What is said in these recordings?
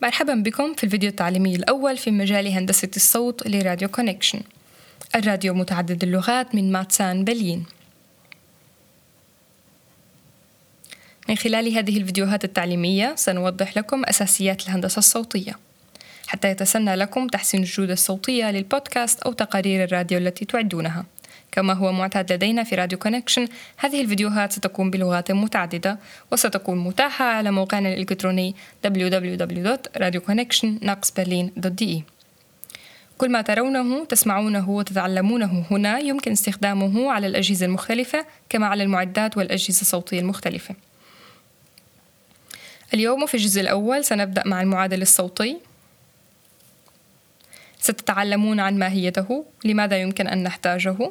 مرحبا بكم في الفيديو التعليمي الأول في مجال هندسة الصوت لراديو كونكشن، الراديو متعدد اللغات من ماتسان برلين. من خلال هذه الفيديوهات التعليمية سنوضح لكم أساسيات الهندسة الصوتية حتى يتسنى لكم تحسين الجودة الصوتية للبودكاست أو تقارير الراديو التي تعدونها. كما هو معتاد لدينا في راديو كونكشن، هذه الفيديوهات ستكون بلغات متعددة وستكون متاحة على موقعنا الإلكتروني www.radioconnection-berlin.de. كل ما ترونه تسمعونه وتتعلمونه هنا يمكن استخدامه على الأجهزة المختلفة كما على المعدات والأجهزة الصوتية المختلفة. اليوم في الجزء الأول سنبدأ مع المعادل الصوتي. ستتعلمون عن ماهيته، لماذا يمكن أن نحتاجه،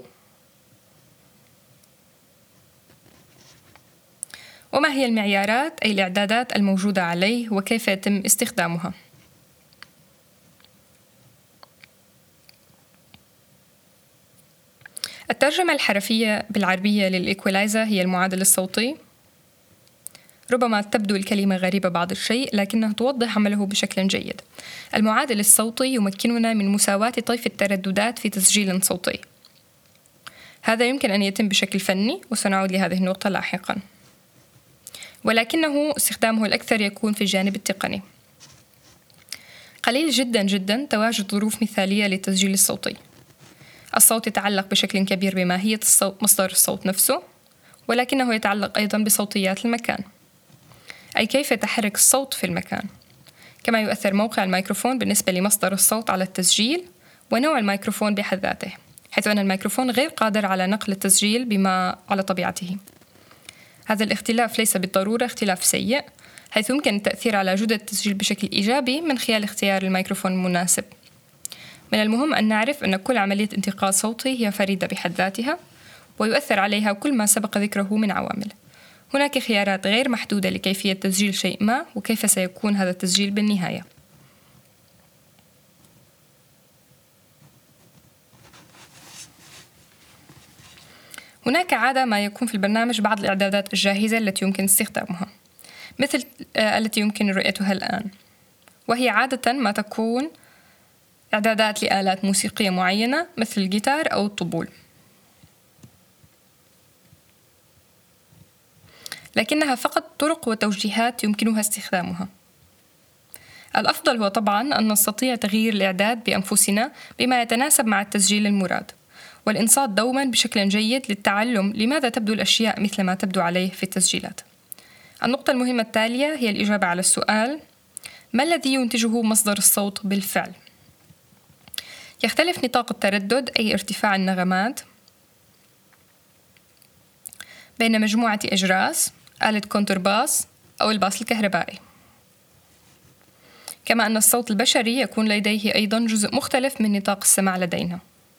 وما هي المعيارات أي الإعدادات الموجودة عليه وكيف يتم استخدامها. الترجمة الحرفية بالعربية للإيكولايزر هي المعادل الصوتي. ربما تبدو الكلمة غريبة بعض الشيء، لكنها توضح عمله بشكل جيد. المعادل الصوتي يمكننا من مساواة طيف الترددات في تسجيل صوتي. هذا يمكن أن يتم بشكل فني، وسنعود لهذه النقطة لاحقاً، ولكنه استخدامه الأكثر يكون في الجانب التقني. قليل جداً تواجد ظروف مثالية للتسجيل الصوتي. الصوت يتعلق بشكل كبير بماهية الصوت، مصدر الصوت نفسه، ولكنه يتعلق أيضاً بصوتيات المكان، أي كيف يتحرك الصوت في المكان. كما يؤثر موقع الميكروفون بالنسبة لمصدر الصوت على التسجيل ونوع الميكروفون بحد ذاته، حيث أن الميكروفون غير قادر على نقل التسجيل بما على طبيعته. هذا الاختلاف ليس بالضرورة اختلاف سيء، حيث يمكن التأثير على جودة التسجيل بشكل إيجابي من خلال اختيار الميكروفون المناسب. من المهم أن نعرف أن كل عملية انتقال صوتي هي فريدة بحد ذاتها، ويؤثر عليها كل ما سبق ذكره من عوامل. هناك خيارات غير محدودة لكيفية تسجيل شيء ما وكيف سيكون هذا التسجيل بالنهاية. هناك عادة ما يكون في البرنامج بعض الإعدادات الجاهزة التي يمكن استخدامها، مثل التي يمكن رؤيتها الآن، وهي عادة ما تكون إعدادات لآلات موسيقية معينة مثل الجيتار أو الطبول، لكنها فقط طرق وتوجيهات يمكنها استخدامها. الأفضل هو طبعاً أن نستطيع تغيير الإعداد بأنفسنا بما يتناسب مع التسجيل المراد، والإنصات دوماً بشكل جيد للتعلم لماذا تبدو الأشياء مثل ما تبدو عليه في التسجيلات. النقطة المهمة التالية هي الإجابة على السؤال: ما الذي ينتجه مصدر الصوت بالفعل؟ يختلف نطاق التردد أي ارتفاع النغمات بين مجموعة أجراس، آلة كونترباس أو الباس الكهربائي. كما أن الصوت البشري يكون لديه أيضاً جزء مختلف من نطاق السمع لدينا.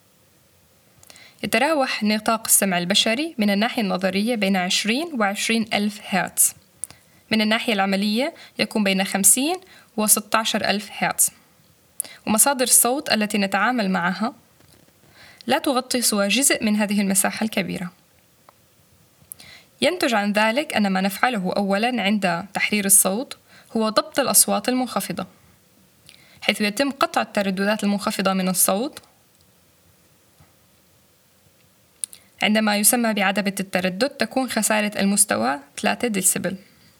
يتراوح نطاق السمع البشري من الناحية النظرية بين 20 و20 ألف هرتز. من الناحية العملية يكون بين 50 و16 ألف هرتز. ومصادر الصوت التي نتعامل معها لا تغطي سوى جزء من هذه المساحة الكبيرة. ينتج عن ذلك أن ما نفعله أولاً عند تحرير الصوت هو ضبط الأصوات المنخفضة، حيث يتم قطع الترددات المنخفضة من الصوت عندما يسمى بعدبة التردد. تكون خسارة المستوى 3 ديسيبل.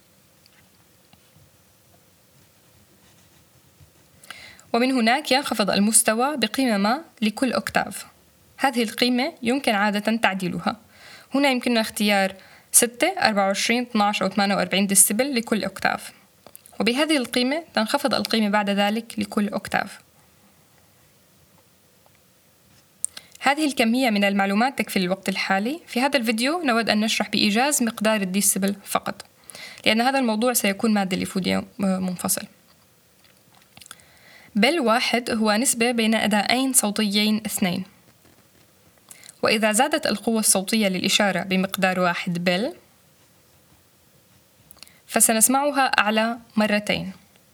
ومن هناك ينخفض المستوى بقيمة ما لكل أكتاف. هذه القيمة يمكن عادة تعديلها. هنا يمكننا اختيار 6، 24، 12 أو 48 ديسيبل لكل أكتاف، وبهذه القيمة تنخفض القيمة بعد ذلك لكل أكتاف. هذه الكمية من المعلومات تكفي للوقت الحالي. في هذا الفيديو نود أن نشرح بإيجاز مقدار الديسيبل فقط، لأن هذا الموضوع سيكون مادة لفيديو منفصل. بل واحد هو نسبة بين أداءين صوتيين اثنين، وإذا زادت القوة الصوتية للإشارة بمقدار 1 بل فسنسمعها أعلى مرتين.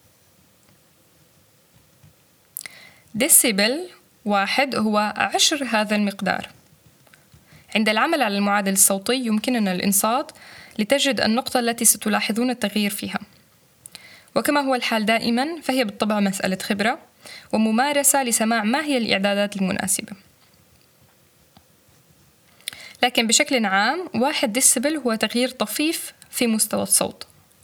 ديسيبل 1 هو 10 هذا المقدار. عند العمل على المعادل الصوتي يمكننا الإنصات لتجد النقطة التي ستلاحظون التغيير فيها، وكما هو الحال دائما فهي بالطبع مسألة خبرة وممارسة لسماع ما هي الإعدادات المناسبة. لكن بشكل عام 1 ديسبل هو تغيير طفيف في مستوى الصوت.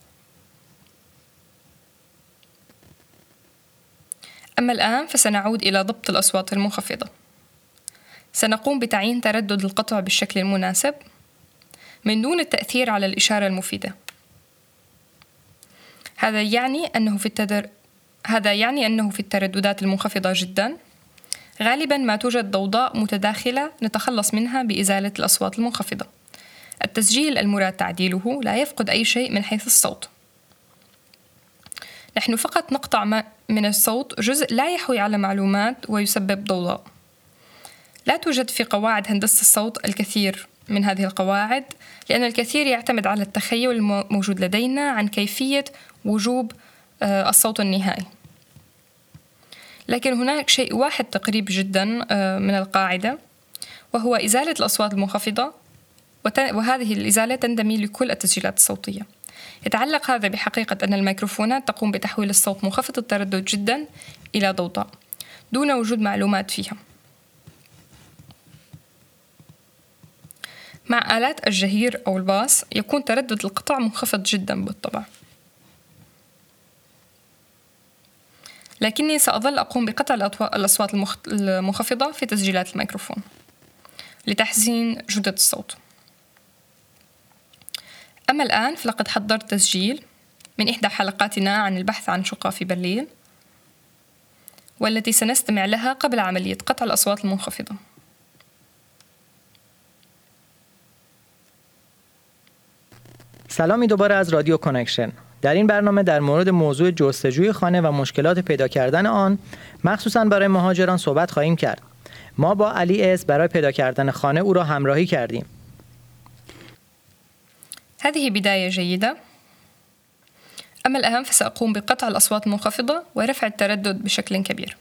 أما الآن فسنعود إلى ضبط الأصوات المنخفضة. سنقوم بتعيين تردد القطع بالشكل المناسب من دون التأثير على الإشارة المفيدة. هذا يعني أنه في الترددات المنخفضة جدا غالبا ما توجد ضوضاء متداخلة نتخلص منها بإزالة الأصوات المنخفضة. التسجيل المراد تعديله لا يفقد أي شيء من حيث الصوت. نحن فقط نقطع من الصوت جزء لا يحوي على معلومات ويسبب ضوضاء. لا توجد في قواعد هندسة الصوت الكثير من هذه القواعد، لأن الكثير يعتمد على التخيل الموجود لدينا عن كيفية وجوب الصوت النهائي. لكن هناك شيء واحد تقريب جدا من القاعدة، وهو إزالة الأصوات المنخفضة، وهذه الإزالة تندمج لكل التسجيلات الصوتية. يتعلق هذا بحقيقة أن الميكروفونات تقوم بتحويل الصوت منخفض التردد جدا إلى ضوضاء دون وجود معلومات فيها. مع آلات الجهير أو الباص يكون تردد القطع منخفض جدا بالطبع، لكني سأظل أقوم بقطع الأصوات المنخفضة في تسجيلات الميكروفون لتحسين جودة الصوت. أما الآن فلقد حضرت تسجيل من إحدى حلقاتنا عن البحث عن شقة في برلين، والتي سنستمع لها قبل عملية قطع الأصوات المنخفضة. سلامی دوباره از رادیو کانکشن. در این برنامه در مورد موضوع جستجوی خانه و مشکلات پیدا کردن آن مخصوصاً برای مهاجران صحبت خواهیم کرد. ما با علی اس برای پیدا کردن خانه او را همراهی کردیم. هذه بداية جيدة. أما الآن فسأقوم بقطع الأصوات المنخفضة ورفع التردد بشكل كبير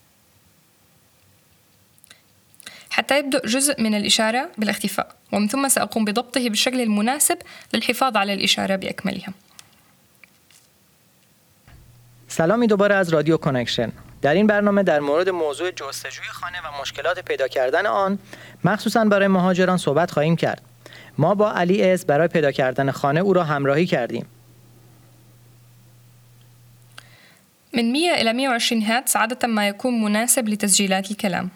حتى يبدأ جزء من الإشارة بالاختفاء، ومن ثم سأقوم بضبطه بالشكل المناسب للحفاظ على الإشارة بأكملها. سلامی دوباره از رادیو کانکشن. در این برنامه در مورد موضوع جستجوی خانه و مشکلات پیدا کردن آن مخصوصاً برای مهاجران صحبت خواهیم کرد. ما با علی اس برای پیدا کردن خانه او را همراهی کردیم. من 100 إلى 120 هرتز عادة ما يكون مناسب لتسجيلات الكلام.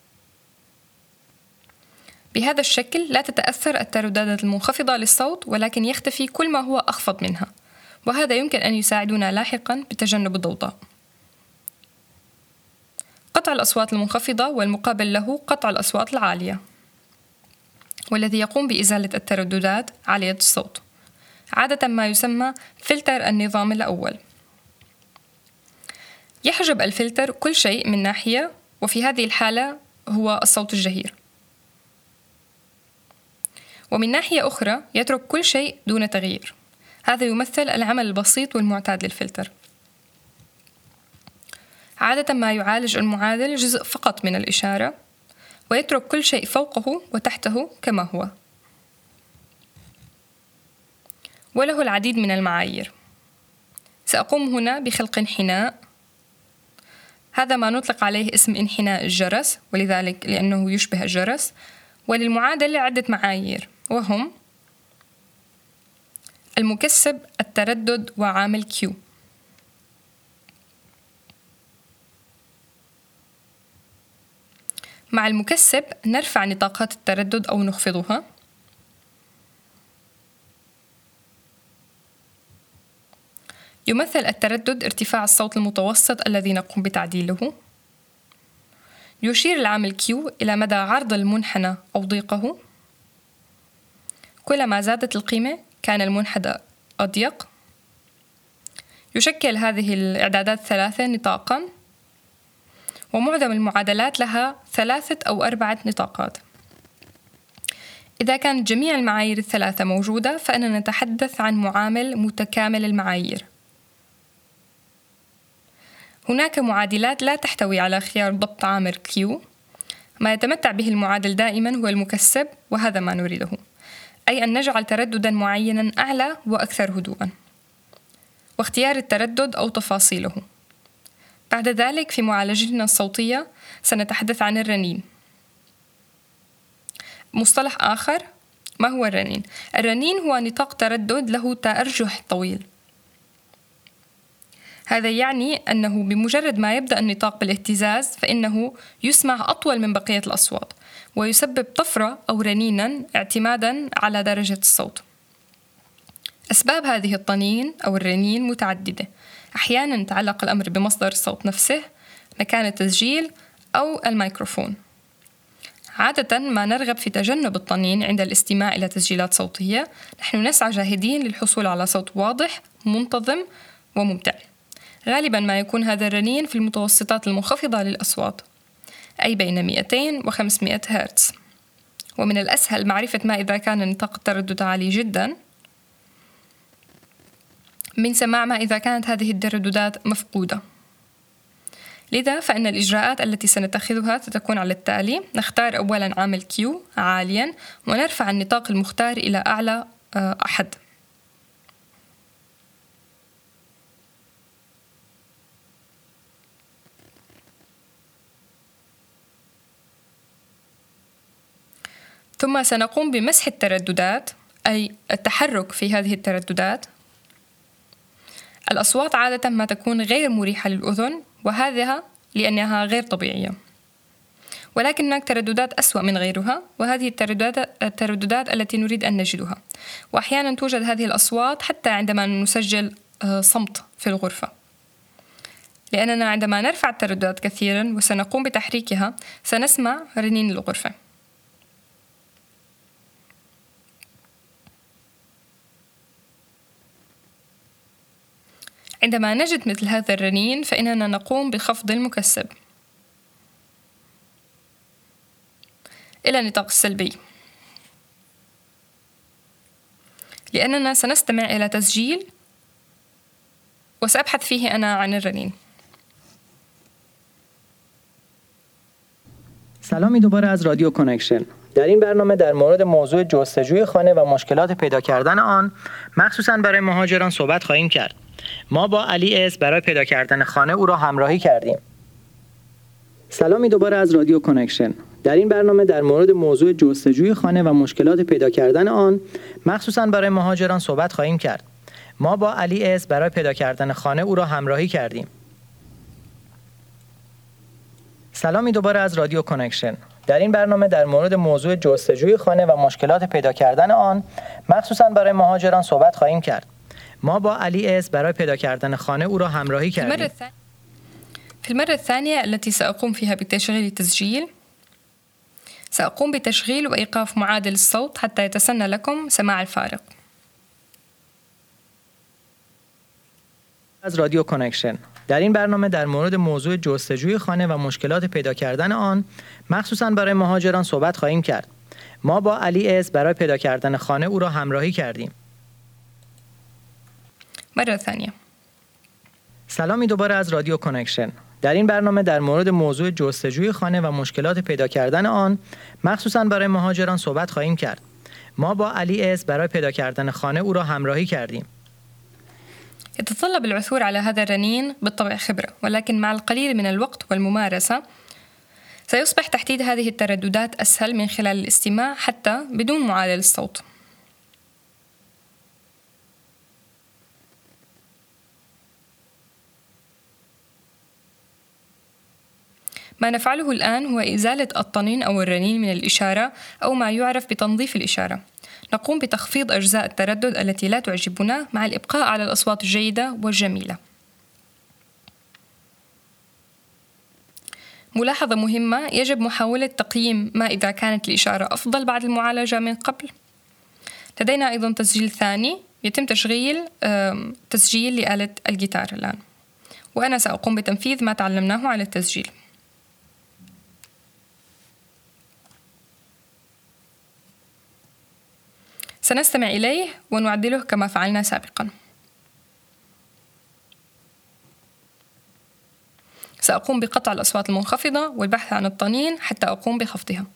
بهذا الشكل لا تتأثر الترددات المنخفضة للصوت، ولكن يختفي كل ما هو أخفض منها، وهذا يمكن أن يساعدنا لاحقاً بتجنب الضوضاء. قطع الأصوات المنخفضة والمقابل له قطع الأصوات العالية، والذي يقوم بإزالة الترددات عالية الصوت، عادة ما يسمى فلتر النظام الأول. يحجب الفلتر كل شيء من ناحية، وفي هذه الحالة هو الصوت الجهير، ومن ناحية أخرى يترك كل شيء دون تغيير. هذا يمثل العمل البسيط والمعتاد للفلتر. عادة ما يعالج المعادل جزء فقط من الإشارة ويترك كل شيء فوقه وتحته كما هو، وله العديد من المعايير. سأقوم هنا بخلق انحناء، هذا ما نطلق عليه اسم انحناء الجرس، ولذلك لأنه يشبه الجرس. وللمعادلة عدة معايير، وهم المكسب، التردد، وعامل Q. مع المكسب نرفع نطاقات التردد أو نخفضها. يمثل التردد ارتفاع الصوت المتوسط الذي نقوم بتعديله. يشير العامل Q إلى مدى عرض المنحنى أو ضيقه. كلما زادت القيمة كان المنحنى أضيق. يشكل هذه الإعدادات 3 نطاقاً، ومعظم المعادلات لها 3 أو 4 نطاقات. إذا كانت جميع المعايير ال3 موجودة فإننا نتحدث عن معامل متكامل المعايير. هناك معادلات لا تحتوي على خيار ضبط عامل Q. ما يتمتع به المعادل دائما هو المكسب، وهذا ما نريده، أي أن نجعل ترددا معينا أعلى وأكثر هدوءا. واختيار التردد أو تفاصيله. بعد ذلك في معالجتنا الصوتية سنتحدث عن الرنين. مصطلح آخر، ما هو الرنين؟ الرنين هو نطاق تردد له تأرجح طويل. هذا يعني أنه بمجرد ما يبدأ النطاق بالاهتزاز فإنه يسمع أطول من بقية الأصوات، ويسبب طفرة أو رنينا اعتمادا على درجة الصوت. أسباب هذه الطنين أو الرنين متعددة، أحيانا يتعلق الأمر بمصدر الصوت نفسه، مكان التسجيل أو الميكروفون. عادة ما نرغب في تجنب الطنين عند الاستماع إلى تسجيلات صوتية. نحن نسعى جاهدين للحصول على صوت واضح منتظم وممتع. غالبا ما يكون هذا الرنين في المتوسطات المنخفضة للأصوات، أي بين 200 و 500 هرتز. ومن الأسهل معرفة ما إذا كان نطاق التردد عالي جدا من سماع ما إذا كانت هذه الترددات مفقودة. لذا فإن الإجراءات التي سنتخذها ستكون على التالي: نختار أولا عامل Q عاليا ونرفع النطاق المختار إلى أعلى أحد. ثم سنقوم بمسح الترددات، أي التحرك في هذه الترددات. الأصوات عادة ما تكون غير مريحة للأذن، وهذا لأنها غير طبيعية، ولكن هناك ترددات أسوأ من غيرها، وهذه الترددات التي نريد أن نجدها. وأحيانا توجد هذه الأصوات حتى عندما نسجل صمت في الغرفة، لأننا عندما نرفع الترددات كثيرا وسنقوم بتحريكها سنسمع رنين الغرفة. عندما نجد مثل هذا الرنين فإننا نقوم بخفض المكثف إلى النطاق السلبي، لأننا سنستمع إلى تسجيل وسأبحث فيه أنا عن الرنين. سلامی دوباره از رادیو کانکشن. در این برنامه در مورد موضوع جستجوی خانه و مشکلات پیدا کردن آن مخصوصاً برای مهاجران صحبت خواهیم کرد. ما با علی اس برای پیدا کردن خانه او را همراهی کردیم. سلامی دوباره از رادیو کانکشن. در این برنامه در مورد موضوع جستجوی خانه و مشکلات پیدا کردن آن مخصوصاً برای مهاجران صحبت خواهیم کرد. ما با علی اس برای پیدا کردن خانه او را همراهی کردیم. سلامی دوباره از رادیو کانکشن. در این برنامه در مورد موضوع جستجوی خانه و مشکلات پیدا کردن آن مخصوصاً برای مهاجران صحبت خواهیم کرد. ما با علی اس برای پیدا کردن خانه او را همراهی کردیم. في المرة الثانية التي سأقوم فيها بتشغيل التسجيل، سأقوم بتشغيل وإيقاف معادل الصوت حتى يتسنى لكم سماع الفارق. از رادیو کانکشن. در این برنامه در مورد موضوع جستجوی خانه و مشکلات پیدا کردن آن مخصوصاً برای مهاجران صحبت خواهیم کرد. ما با علی اس برای پیدا کردن خانه او را همراهی کردیم. مرة ثانية. سلامی دوباره از رادیو کانکشن. در این برنامه در مورد موضوع جستجوی خانه و مشکلات پیدا کردن آن مخصوصاً برای مهاجران صحبت خواهیم کرد. ما با علی اس برای پیدا کردن خانه او را همراهی کردیم. يتطلب العثور على هذا الرنين بالطبع خبرة، ولكن مع القليل من الوقت والممارسة سيصبح تحديد هذه الترددات أسهل من خلال الاستماع حتى بدون معادل الصوت. ما نفعله الآن هو إزالة الطنين أو الرنين من الإشارة أو ما يعرف بتنظيف الإشارة. نقوم بتخفيض أجزاء التردد التي لا تعجبنا مع الإبقاء على الأصوات الجيدة والجميلة. ملاحظة مهمة: يجب محاولة تقييم ما إذا كانت الإشارة أفضل بعد المعالجة من قبل. لدينا أيضا تسجيل ثاني يتم تسجيل لآلة الجيتار الآن، وأنا سأقوم بتنفيذ ما تعلمناه على التسجيل. سنستمع إليه ونعدله كما فعلنا سابقا. سأقوم بقطع الأصوات المنخفضة والبحث عن الطنين حتى أقوم بخفضها.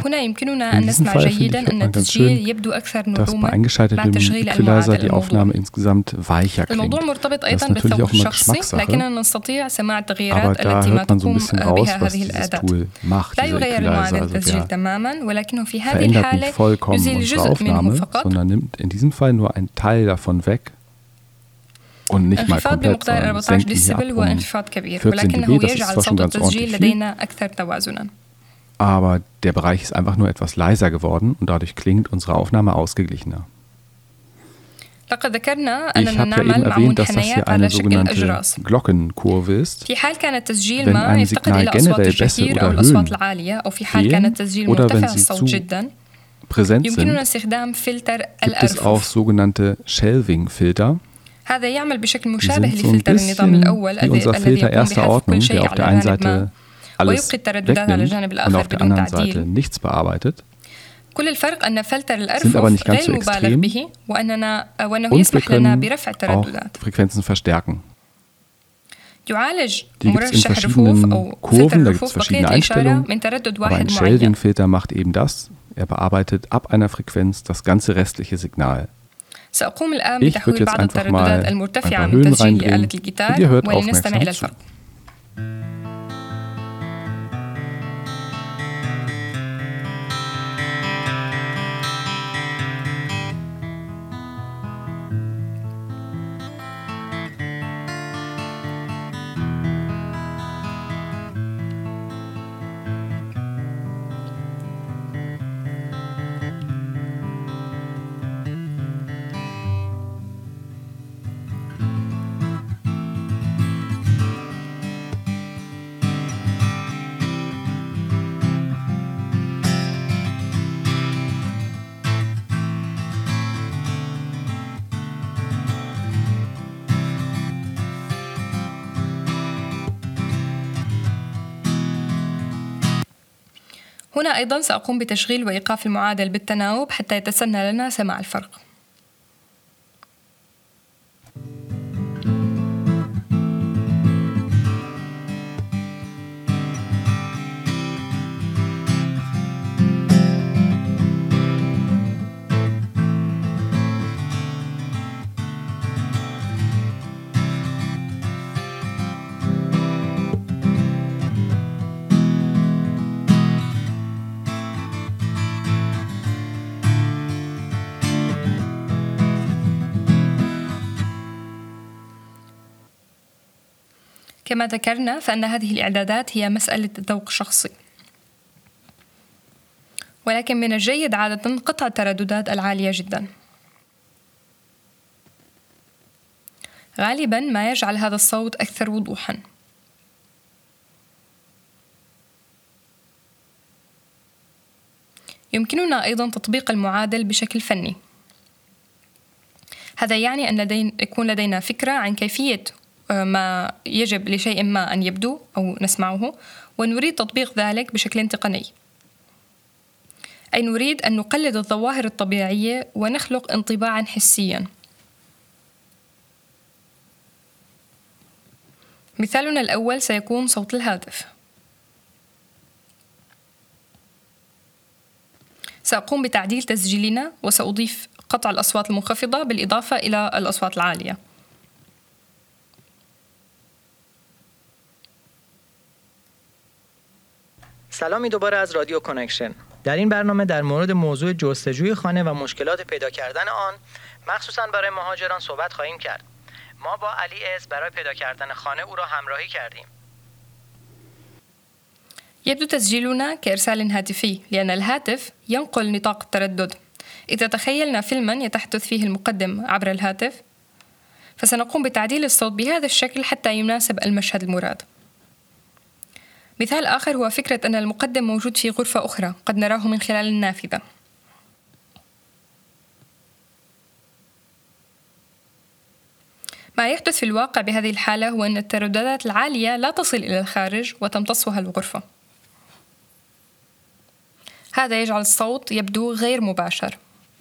هنا يمكننا أن نسمع جيدا أن التسجيل يبدو أكثر نعومة مع تشغيل المعادلة. الموضوع مرتبط أيضا بالذوق الشخصي، لكننا نستطيع سماع التغييرات التي ما تقوم بها هذه الأداة. لا يغير المعادلة التسجيل تماما، ولكنه في هذه الحالة يزيل جزء منه فقط. انخفاض بمقدار 14 ديسيبل هو انخفاض كبير، ولكنه يجعل صوت التسجيل لدينا أكثر توازنا. Aber der Bereich ist einfach nur etwas leiser geworden und dadurch klingt unsere Aufnahme ausgeglichener. لقد ذكرنا Ich أننا habe ja eben نعمل مع erwähnt, dass das منحنيات hier eine على شكل sogenannte أجراس. Glockenkurve ist. في حال كان التسجيل Wenn ما ein يفتقد Signal إلى أصوات generell besser الجحير أو oder الأصوات Höhen العالية، أو في حال كان التسجيل oder مرتفع wenn sie الصوت zu جدا، präsent يمكننا sind, استخدام فلتر gibt es auch الأرفف. sogenannte Shelving-Filter. هذا يعمل بشكل Die مشابه sind so ein لفلتر النظام bisschen الأول wie unser الذي Filter يقوم erster بحذف كل Ordnung, شيء der auf der على einen جانب ما Seite alles ويبقي الترددات على الجانب wegnimmt und الآخر auf der بدون anderen Seite تعديل. nichts bearbeitet. كل الفرق أن فلتر Sind aber الأرفف nicht ganz so غير مبالغ extrem به وأنه und wir يسمح لنا können برفع auch الترددات. Frequenzen verstärken. يعالج Die gibt es in مرشح الرفوف verschiedenen أو Kurven, فلتر da gibt es الرفوف بقية verschiedene الإشارة Einstellungen, من تردد aber واحد ein معين. Shelving-Filter macht eben das. Er bearbeitet ab einer Frequenz das ganze restliche Signal. سأقوم الآن Ich بتحويل würde jetzt بعض einfach mal الترددات ein المرتفعة paar من Höhen تسجيل آلة reinbringen und ihr الجيتار hört ولنستمع aufmerksam إلى zu. الفرق. هنا أيضا سأقوم بتشغيل وإيقاف المعادل بالتناوب حتى يتسنى لنا سماع الفرق. كما ذكرنا فإن هذه الإعدادات هي مسألة ذوق شخصي، ولكن من الجيد عادة قطع الترددات العالية جدا. غالبا ما يجعل هذا الصوت أكثر وضوحا. يمكننا أيضا تطبيق المعادل بشكل فني. هذا يعني أن يكون لدينا فكرة عن كيفية ما يجب لشيء ما أن يبدو أو نسمعه، ونريد تطبيق ذلك بشكل تقني، أي نريد أن نقلد الظواهر الطبيعية ونخلق انطباعا حسيا. مثالنا الأول سيكون صوت الهاتف. سأقوم بتعديل تسجيلنا وسأضيف قطع الأصوات المنخفضة بالإضافة إلى الأصوات العالية. سلامی دوباره از رادیو کانکشن. در این برنامه در مورد موضوع جستجوی خانه و مشکلات پیدا کردن آن مخصوصاً برای مهاجران صحبت خواهیم کرد. ما با علی اس برای پیدا کردن خانه او را همراهی کردیم. يبدو تسجيلنا كإرسال هاتفي لأن الهاتف ينقل نطاق التردد. إذا تخيلنا فيلماً يتحدث فيه المقدم عبر الهاتف، فسنقوم بتعديل الصوت بهذا الشكل حتى يناسب المشهد المراد. مثال آخر هو فكرة أن المقدم موجود في غرفة أخرى قد نراه من خلال النافذة. ما يحدث في الواقع بهذه الحالة هو أن الترددات العالية لا تصل إلى الخارج وتمتصها الغرفة. هذا يجعل الصوت يبدو غير مباشر.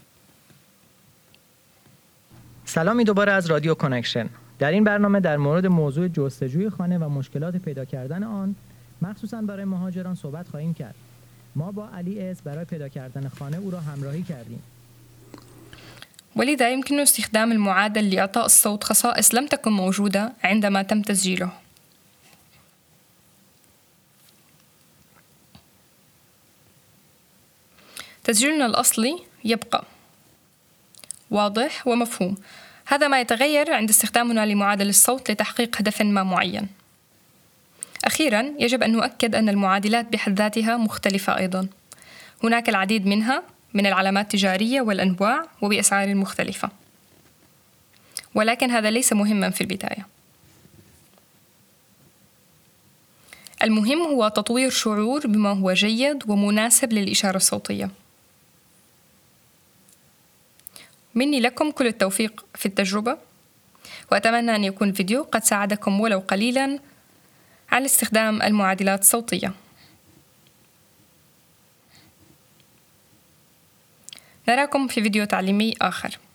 سلامی دوباره از رادیو کانکشن. در این برنامه در مورد موضوع جستجوی خانه و مشکلات پیدا کردن آن مخصوصاً برای مهاجران صحبت خواهیم کرد. ما با علی اس برای پیدا کردن خانه او را همراهی کردیم. ولذا يمكن استخدام المعادل لإعطاء الصوت خصائص لم تكن موجودة عندما تم تسجيله. تسجيلنا الأصلي يبقى واضح ومفهوم. هذا ما يتغير عند استخدامنا لمعادل الصوت لتحقيق هدف ما معين. أخيراً، يجب أن نؤكد أن المعادلات بحد ذاتها مختلفة أيضاً. هناك العديد منها من العلامات التجارية والأنواع وبأسعار مختلفة، ولكن هذا ليس مهماً في البداية. المهم هو تطوير شعور بما هو جيد ومناسب للإشارة الصوتية. مني لكم كل التوفيق في التجربة، وأتمنى أن يكون الفيديو قد ساعدكم ولو قليلاً على استخدام المعادلات الصوتية. نراكم في فيديو تعليمي آخر.